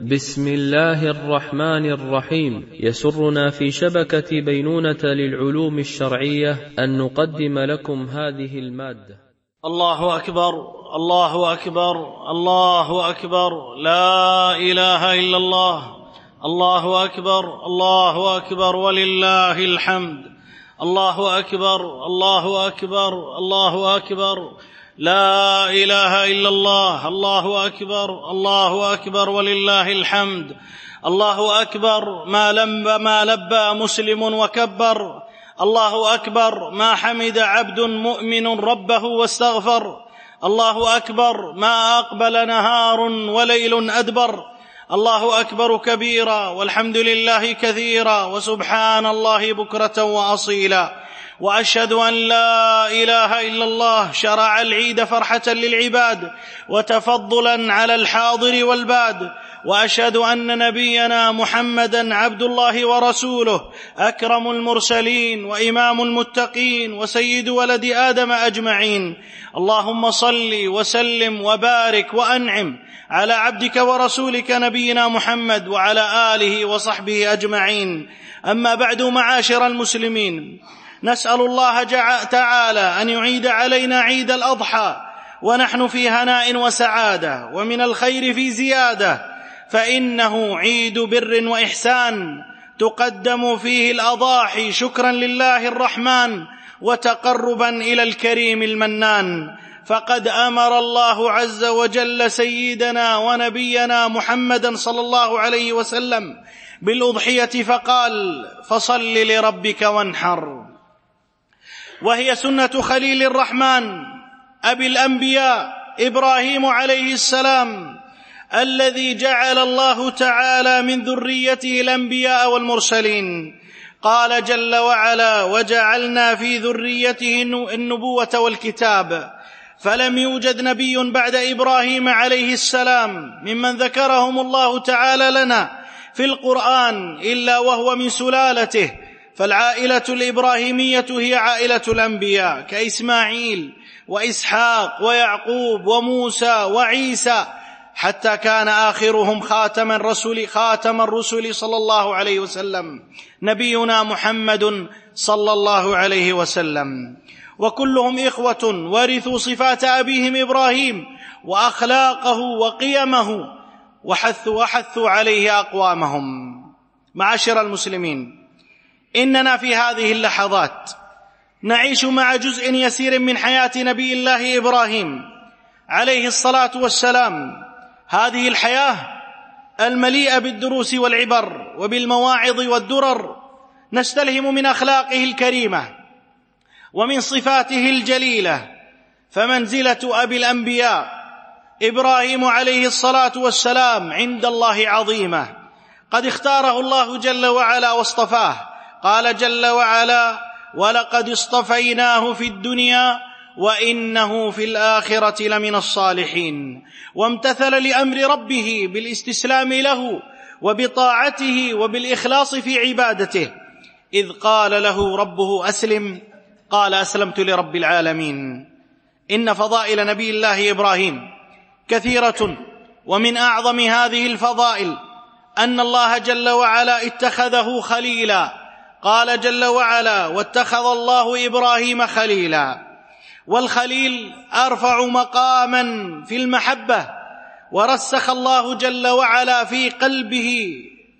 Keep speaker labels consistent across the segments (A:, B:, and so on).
A: بسم الله الرحمن الرحيم. يسرنا في شبكة بينونة للعلوم الشرعية أن نقدم لكم هذه المادة.
B: الله أكبر الله أكبر الله أكبر، لا إله إلا الله. الله أكبر الله أكبر ولله الحمد. الله أكبر الله أكبر الله أكبر، لا إله إلا الله. الله أكبر الله أكبر ولله الحمد. الله أكبر ما لبى مسلم وكبر. الله أكبر ما حمد عبد مؤمن ربه واستغفر. الله أكبر ما أقبل نهار وليل أدبر. الله أكبر كبيرا والحمد لله كثيرا وسبحان الله بكرة وأصيلا. وأشهد أن لا إله إلا الله شرع العيد فرحة للعباد وتفضلا على الحاضر والباد. وأشهد أن نبينا محمدا عبد الله ورسوله، أكرم المرسلين وإمام المتقين وسيد ولد آدم أجمعين. اللهم صل وسلم وبارك وأنعم على عبدك ورسولك نبينا محمد وعلى آله وصحبه أجمعين. أما بعد، معاشر المسلمين، نسأل الله تعالى أن يعيد علينا عيد الأضحى ونحن في هناء وسعادة ومن الخير في زيادة، فإنه عيد بر وإحسان تقدم فيه الأضاحي شكرا لله الرحمن وتقربا إلى الكريم المنان. فقد أمر الله عز وجل سيدنا ونبينا محمدا صلى الله عليه وسلم بالأضحية فقال: فصل لربك وانحر. وهي سنة خليل الرحمن أبي الأنبياء إبراهيم عليه السلام، الذي جعل الله تعالى من ذريته الأنبياء والمرسلين. قال جل وعلا: وجعلنا في ذريته النبوة والكتاب. فلم يوجد نبي بعد إبراهيم عليه السلام ممن ذكرهم الله تعالى لنا في القرآن إلا وهو من سلالته. فالعائلة الإبراهيمية هي عائلة الأنبياء كإسماعيل وإسحاق ويعقوب وموسى وعيسى، حتى كان آخرهم خاتم الرسل صلى الله عليه وسلم نبينا محمد صلى الله عليه وسلم. وكلهم إخوة ورثوا صفات أبيهم إبراهيم وأخلاقه وقيمه وحثوا عليه أقوامهم. معاشر المسلمين، إننا في هذه اللحظات نعيش مع جزء يسير من حياة نبي الله إبراهيم عليه الصلاة والسلام. هذه الحياة المليئة بالدروس والعبر وبالمواعظ والدرر نستلهم من أخلاقه الكريمة ومن صفاته الجليلة. فمنزلة أبي الأنبياء إبراهيم عليه الصلاة والسلام عند الله عظيمة، قد اختاره الله جل وعلا واصطفاه. قال جل وعلا: ولقد اصطفيناه في الدنيا وإنه في الآخرة لمن الصالحين. وامتثل لأمر ربه بالاستسلام له وبطاعته وبالإخلاص في عبادته. إذ قال له ربه أسلم قال: أسلمت لرب العالمين. إن فضائل نبي الله إبراهيم كثيرة، ومن أعظم هذه الفضائل أن الله جل وعلا اتخذه خليلا. قال جل وعلا: واتخذ الله إبراهيم خليلا. والخليل أرفع مقاما في المحبة، ورسخ الله جل وعلا في قلبه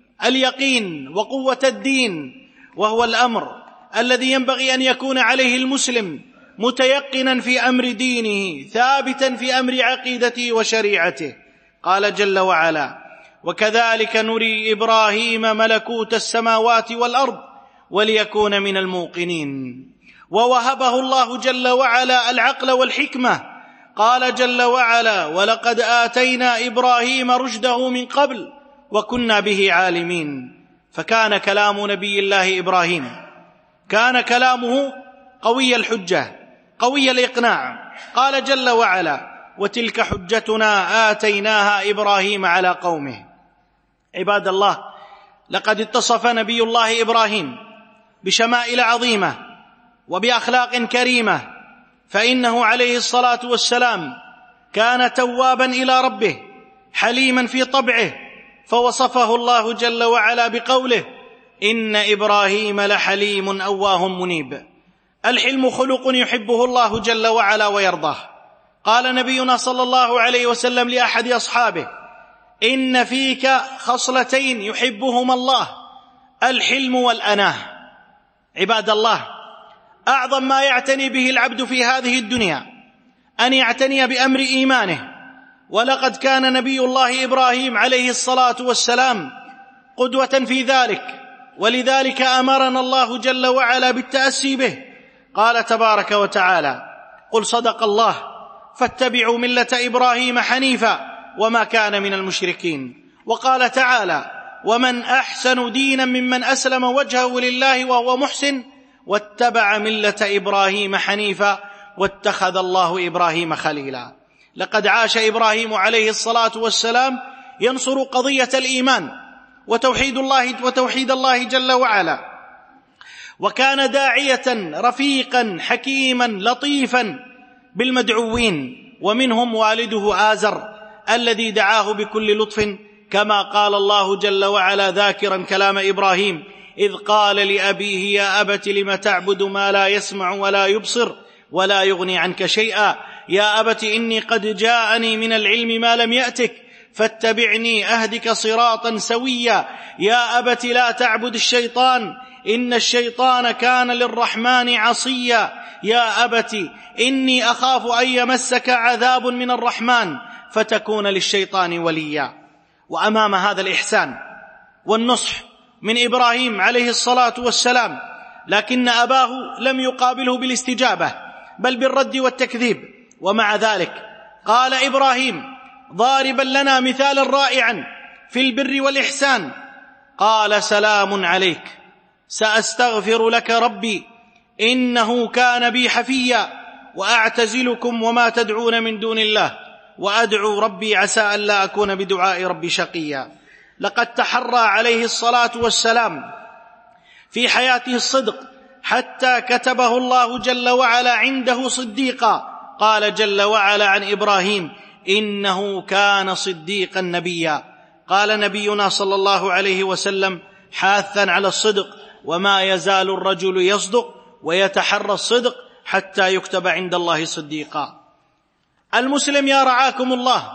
B: اليقين وقوة الدين، وهو الأمر الذي ينبغي أن يكون عليه المسلم متيقنا في أمر دينه، ثابتا في أمر عقيدته وشريعته. قال جل وعلا: وكذلك نري إبراهيم ملكوت السماوات والأرض وليكون من الموقنين. ووهبه الله جل وعلا العقل والحكمة. قال جل وعلا: ولقد آتينا إبراهيم رشده من قبل وكنا به عالمين. فكان كلام نبي الله إبراهيم كان كلامه قوي الحجة قوي الإقناع. قال جل وعلا: وتلك حجتنا آتيناها إبراهيم على قومه. عباد الله، لقد اتصف نبي الله إبراهيم بشمائل عظيمة وبأخلاق كريمة، فإنه عليه الصلاة والسلام كان توابا إلى ربه، حليما في طبعه، فوصفه الله جل وعلا بقوله: إن إبراهيم لحليم أواه منيب. الحلم خلق يحبه الله جل وعلا ويرضاه. قال نبينا صلى الله عليه وسلم لأحد أصحابه: إن فيك خصلتين يحبهما الله، الحلم والأناه. عباد الله، أعظم ما يعتني به العبد في هذه الدنيا أن يعتني بأمر إيمانه، ولقد كان نبي الله إبراهيم عليه الصلاة والسلام قدوة في ذلك، ولذلك أمرنا الله جل وعلا بالتأسي به. قال تبارك وتعالى: قل صدق الله فاتبعوا ملة إبراهيم حنيفا وما كان من المشركين. وقال تعالى: ومن أحسن دينا ممن أسلم وجهه لله وهو محسن واتبع ملة إبراهيم حنيفا واتخذ الله إبراهيم خليلا. لقد عاش إبراهيم عليه الصلاة والسلام ينصر قضية الإيمان وتوحيد الله جل وعلا، وكان داعية رفيقا حكيما لطيفا بالمدعوين، ومنهم والده آزر الذي دعاه بكل لطف، كما قال الله جل وعلا ذاكرا كلام إبراهيم: إذ قال لأبيه يا أبت لم تعبد ما لا يسمع ولا يبصر ولا يغني عنك شيئا يا أبت إني قد جاءني من العلم ما لم يأتك فاتبعني أهدك صراطا سويا يا أبت لا تعبد الشيطان إن الشيطان كان للرحمن عصيا يا أبت إني أخاف أن يمسك عذاب من الرحمن فتكون للشيطان وليا. وأمام هذا الإحسان والنصح من إبراهيم عليه الصلاة والسلام، لكن أباه لم يقابله بالاستجابة بل بالرد والتكذيب. ومع ذلك قال إبراهيم ضاربا لنا مثالا رائعا في البر والإحسان: قال سلام عليك سأستغفر لك ربي إنه كان بي حفيا وأعتزلكم وما تدعون من دون الله وأدعو ربي عسى أن لا أكون بدعاء ربي شقيا. لقد تحرى عليه الصلاة والسلام في حياته الصدق حتى كتبه الله جل وعلا عنده صديقا. قال جل وعلا عن إبراهيم: إنه كان صديقا نبيا. قال نبينا صلى الله عليه وسلم حاثا على الصدق: وما يزال الرجل يصدق ويتحرى الصدق حتى يكتب عند الله صديقا. المسلم يا رعاكم الله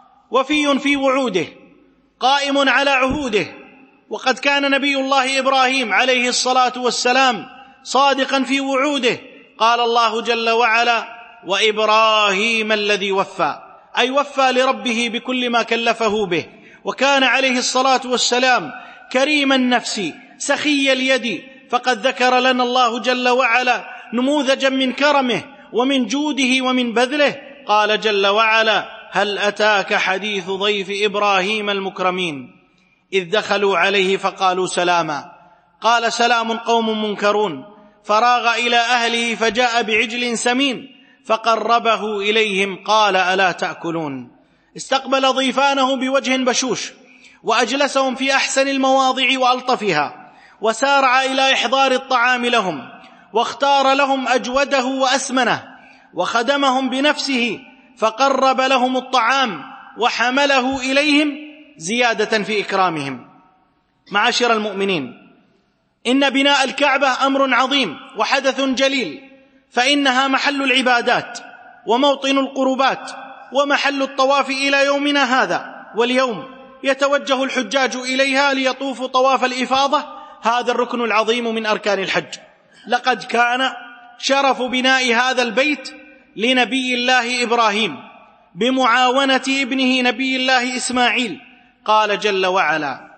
B: وفي في وعوده قائم على عهوده، وقد كان نبي الله إبراهيم عليه الصلاة والسلام صادقا في وعوده. قال الله جل وعلا: وإبراهيم الذي وفى، أي وفى لربه بكل ما كلفه به. وكان عليه الصلاة والسلام كريم النفس سخي اليد، فقد ذكر لنا الله جل وعلا نموذجا من كرمه ومن جوده ومن بذله. قال جل وعلا: هل أتاك حديث ضيف إبراهيم المكرمين إذ دخلوا عليه فقالوا سلاما قال سلام قوم منكرون فراغ إلى أهله فجاء بعجل سمين فقربه إليهم قال ألا تأكلون. استقبل ضيفانه بوجه بشوش وأجلسهم في أحسن المواضع وألطفها، وسارع إلى إحضار الطعام لهم، واختار لهم أجوده وأسمنه، وخدمهم بنفسه فقرب لهم الطعام وحمله إليهم زيادة في إكرامهم. معاشر المؤمنين، إن بناء الكعبة أمر عظيم وحدث جليل، فإنها محل العبادات وموطن القربات ومحل الطواف إلى يومنا هذا. واليوم يتوجه الحجاج إليها ليطوفوا طواف الإفاضة، هذا الركن العظيم من أركان الحج. لقد كان شرف بناء هذا البيت لنبي الله إبراهيم بمعاونة ابنه نبي الله إسماعيل. قال جل وعلا: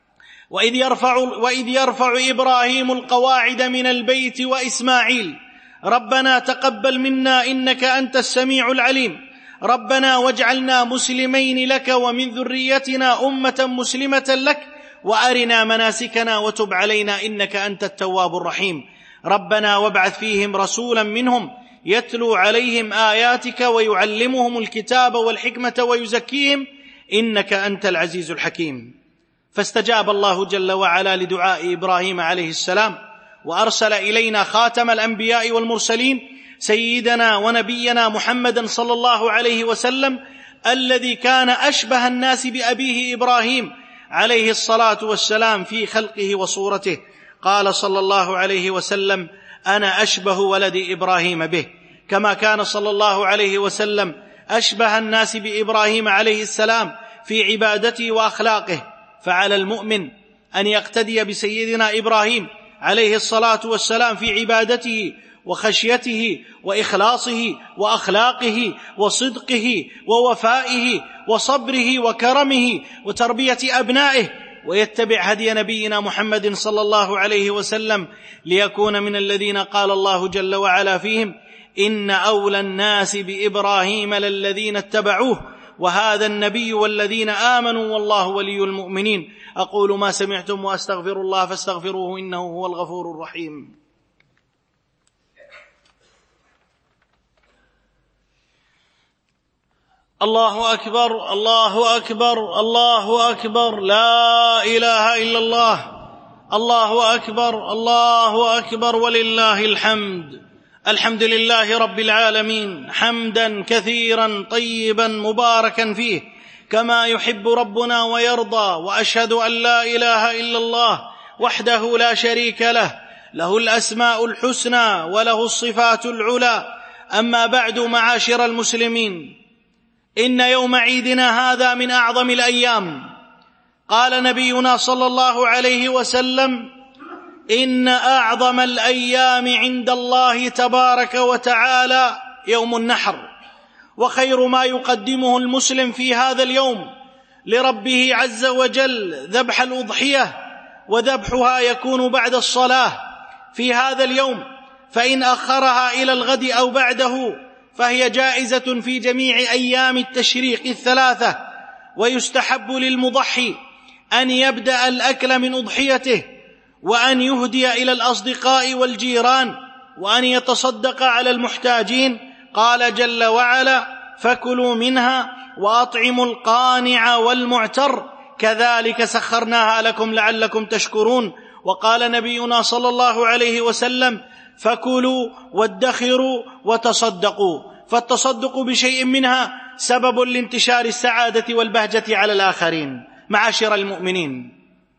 B: وإذ يرفع إبراهيم القواعد من البيت وإسماعيل ربنا تقبل منا إنك أنت السميع العليم ربنا واجعلنا مسلمين لك ومن ذريتنا أمة مسلمة لك وأرنا مناسكنا وتب علينا إنك أنت التواب الرحيم ربنا وابعث فيهم رسولا منهم يتلو عليهم آياتك ويعلمهم الكتاب والحكمة ويزكيهم إنك أنت العزيز الحكيم. فاستجاب الله جل وعلا لدعاء إبراهيم عليه السلام، وأرسل إلينا خاتم الأنبياء والمرسلين سيدنا ونبينا محمدا صلى الله عليه وسلم، الذي كان أشبه الناس بأبيه إبراهيم عليه الصلاة والسلام في خلقه وصورته. قال صلى الله عليه وسلم: أنا أشبه ولد إبراهيم به، كما كان صلى الله عليه وسلم أشبه الناس بإبراهيم عليه السلام في عبادته وأخلاقه. فعلى المؤمن أن يقتدي بسيدنا إبراهيم عليه الصلاة والسلام في عبادته وخشيته وإخلاصه وأخلاقه وصدقه ووفائه وصبره وكرمه وتربية أبنائه، ويتبع هدي نبينا محمد صلى الله عليه وسلم ليكون من الذين قال الله جل وعلا فيهم: إن أولى الناس بإبراهيم للذين اتبعوه وهذا النبي والذين آمنوا والله ولي المؤمنين. أقول ما سمعتم وأستغفر الله فاستغفروه إنه هو الغفور الرحيم. الله أكبر، الله أكبر، الله أكبر، لا إله إلا الله، الله أكبر، الله أكبر، ولله الحمد. الحمد لله رب العالمين حمدا كثيرا طيبا مباركا فيه كما يحب ربنا ويرضى، وأشهد أن لا إله إلا الله وحده لا شريك له، له الأسماء الحسنى وله الصفات العلى. أما بعد، معاشر المسلمين، إن يوم عيدنا هذا من أعظم الأيام. قال نبينا صلى الله عليه وسلم: إن أعظم الأيام عند الله تبارك وتعالى يوم النحر، وخير ما يقدمه المسلم في هذا اليوم لربه عز وجل ذبح الأضحية، وذبحها يكون بعد الصلاة في هذا اليوم، فإن أخرها إلى الغد أو بعده فهي جائزة في جميع أيام التشريق الثلاثة. ويستحب للمضحي أن يبدأ الأكل من أضحيته، وأن يهدي إلى الأصدقاء والجيران، وأن يتصدق على المحتاجين. قال جل وعلا: فكلوا منها وأطعموا القانع والمعتر كذلك سخرناها لكم لعلكم تشكرون. وقال نبينا صلى الله عليه وسلم: فكلوا وادخروا وتصدقوا، فالتصدق بشيء منها سبب لانتشار السعادة والبهجة على الآخرين. معاشر المؤمنين،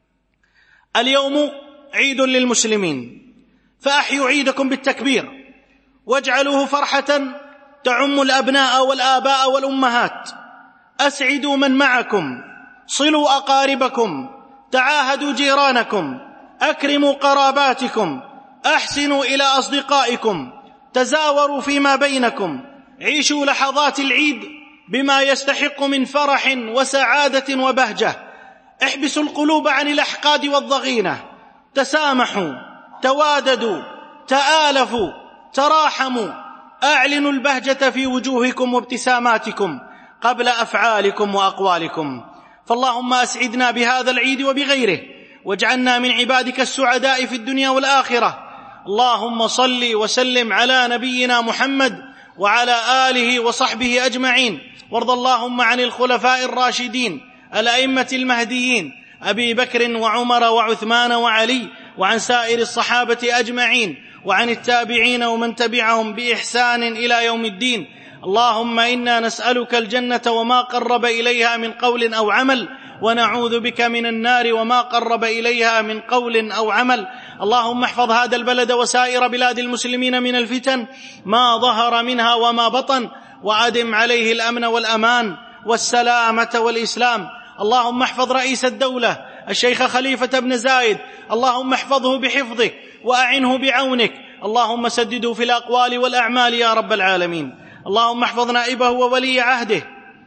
B: اليوم عيد للمسلمين، فأحيوا عيدكم بالتكبير، واجعلوه فرحة تعم الأبناء والآباء والأمهات. أسعدوا من معكم، صلوا أقاربكم، تعاهدوا جيرانكم، أكرموا قراباتكم، أحسنوا إلى أصدقائكم، تزاوروا فيما بينكم، عيشوا لحظات العيد بما يستحق من فرح وسعادة وبهجة. احبسوا القلوب عن الأحقاد والضغينة، تسامحوا، تواددوا، تآلفوا، تراحموا، أعلنوا البهجة في وجوهكم وابتساماتكم قبل أفعالكم وأقوالكم. فاللهم أسعدنا بهذا العيد وبغيره، واجعلنا من عبادك السعداء في الدنيا والآخرة. اللهم صل وسلم على نبينا محمد وعلى آله وصحبه أجمعين، وارض اللهم عن الخلفاء الراشدين الأئمة المهديين أبي بكر وعمر وعثمان وعلي، وعن سائر الصحابة أجمعين، وعن التابعين ومن تبعهم بإحسان إلى يوم الدين. اللهم إنا نسألك الجنة وما قرب إليها من قول أو عمل، ونعوذ بك من النار وما قرب إليها من قول أو عمل. اللهم احفظ هذا البلد وسائر بلاد المسلمين من الفتن ما ظهر منها وما بطن، وأدم عليه الأمن والأمان والسلامة والإسلام. اللهم احفظ رئيس الدولة الشيخ خليفة بن زايد، اللهم احفظه بحفظك وأعنه بعونك، اللهم سدده في الأقوال والأعمال يا رب العالمين. اللهم احفظ نائبه وولي عهده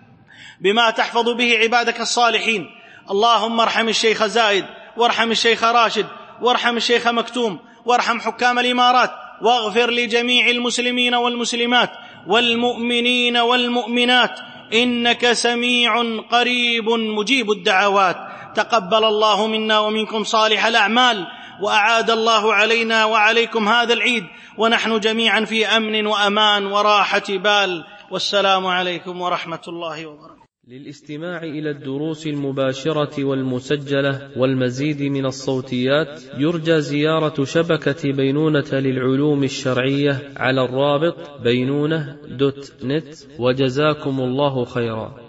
B: بما تحفظ به عبادك الصالحين. اللهم ارحم الشيخ زايد، وارحم الشيخ راشد، وارحم الشيخ مكتوم، وارحم حكام الإمارات، واغفر لجميع المسلمين والمسلمات والمؤمنين والمؤمنات، إنك سميع قريب مجيب الدعوات. تقبل الله منا ومنكم صالح الأعمال، وأعاد الله علينا وعليكم هذا العيد ونحن جميعا في أمن وأمان وراحة بال. والسلام عليكم ورحمة الله وبركاته.
A: للاستماع إلى الدروس المباشرة والمسجلة والمزيد من الصوتيات يرجى زيارة شبكة بينونة للعلوم الشرعية على الرابط بينونة.net. وجزاكم الله خيرا.